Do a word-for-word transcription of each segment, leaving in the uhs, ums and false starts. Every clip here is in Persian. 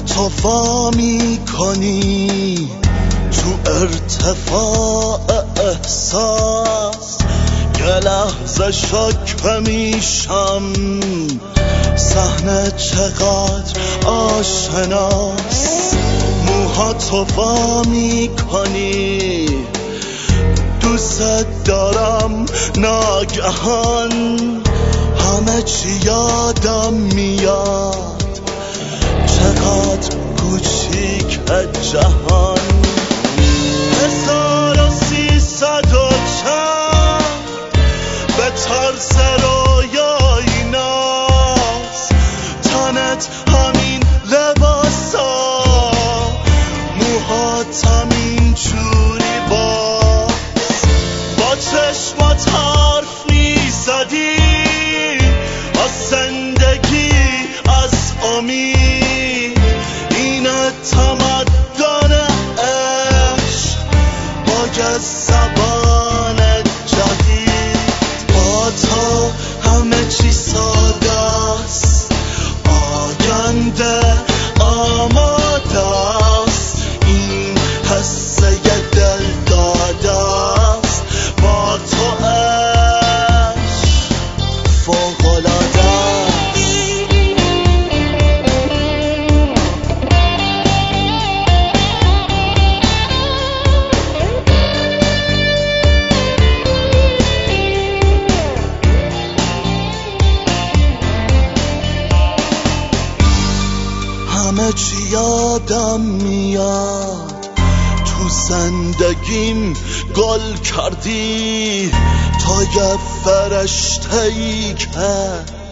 تو وا میکنی تو ارتفاع احساس، یه لحظه شاکه میشم صحنه چقدر آشناست. موها تو وا میکنی دوست دارم، ناگهان همه چی یادم میاد، چقدر کوچیک جهان. هزار و سیصد و چند به طرز رویایی ناز، تنت همین لباسا، موهات همین جوری باز، با چشمات حرف میزدی از زندگی، از امید، اینه تمدن عشق با زبان جدید. با تو همه چی ساده است، آینده آماده است، این حسه دل داده است. با تو عشق فوق‌العاده است. همه چی یادم میاد، تو زندگیم گل کردی، تا یه فرشته‌ای که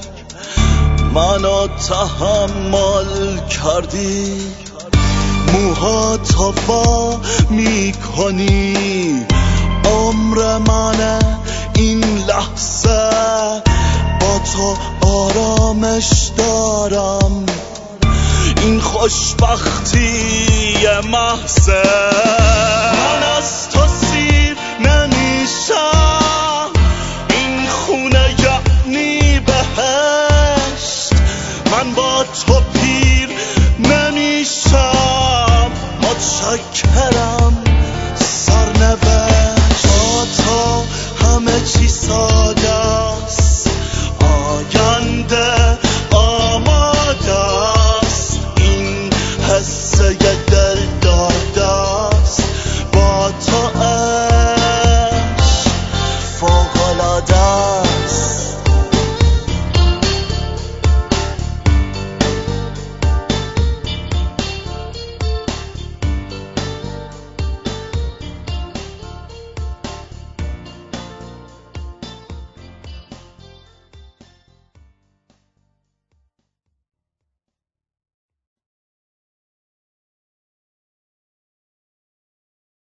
منو تحمل کردی. موها تو وا میکنی عمر منه این لحظه، با تو آرامش دارم، این خوشبختی محضه. من از تو